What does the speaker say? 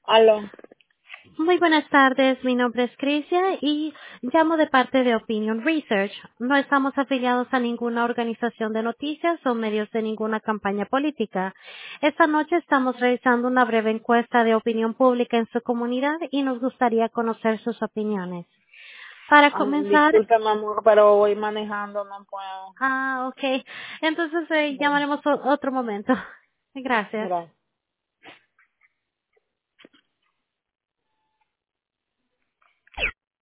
Aló. Muy buenas tardes, mi nombre es Crisia y llamo de parte de Opinion Research. No estamos afiliados a ninguna organización de noticias o medios de ninguna campaña política. Esta noche estamos realizando una breve encuesta de opinión pública en su comunidad y nos gustaría conocer sus opiniones. Para comenzar, Disculpe, mi amor, pero voy manejando, no puedo. ok. Entonces Gracias. llamaremos otro momento. Gracias. Gracias.